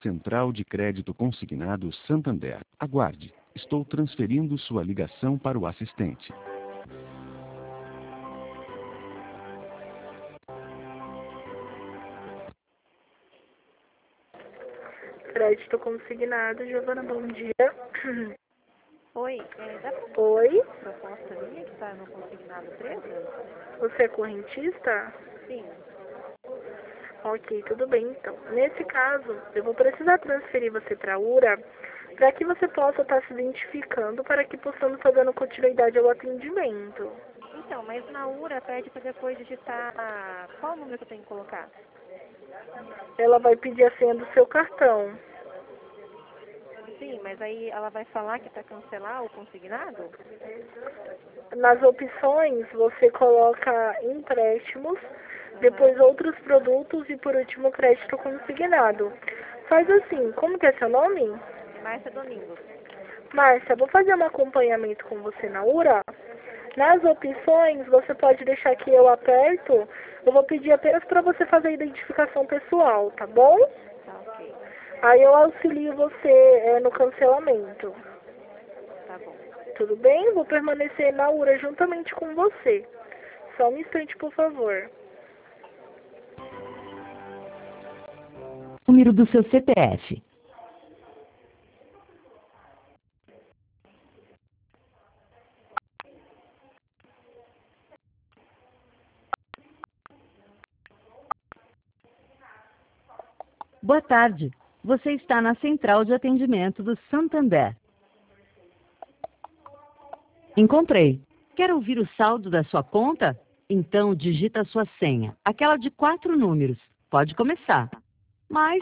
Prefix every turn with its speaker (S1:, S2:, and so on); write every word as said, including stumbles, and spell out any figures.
S1: Central de Crédito Consignado Santander. Aguarde. Estou transferindo sua ligação para o assistente.
S2: Crédito consignado, Giovana, bom dia.
S3: Oi, é, dá pra
S2: Oi,
S3: proposta minha que está no consignado treze?
S2: você é correntista?
S3: Sim.
S2: Ok, tudo bem então. Nesse caso, eu vou precisar transferir você para a URA para que você possa estar se identificando para que possamos fazer continuidade ao atendimento.
S3: Então, mas na URA pede para depois digitar qual número que eu tenho que colocar?
S2: Ela vai pedir a senha do seu cartão.
S3: Sim, mas aí ela vai falar que está cancelar o consignado?
S2: Nas opções, você coloca empréstimos, depois outros produtos e por último crédito consignado. Faz assim, como que é seu nome?
S3: Márcia Domingos.
S2: Márcia, vou fazer um acompanhamento com você na URA. Nas opções, você pode deixar que eu aperto. Eu vou pedir apenas para você fazer a identificação pessoal, tá bom?
S3: Tá, ok.
S2: Aí eu auxilio você é, no cancelamento.
S3: Tá bom.
S2: Tudo bem? Vou permanecer na URA juntamente com você. Só um instante, por favor.
S4: Número do seu C P F. Boa tarde. Você está na central de atendimento do Santander. Encontrei. Quer ouvir o saldo da sua conta? Então digita a sua senha, aquela de quatro números. Pode começar. Mas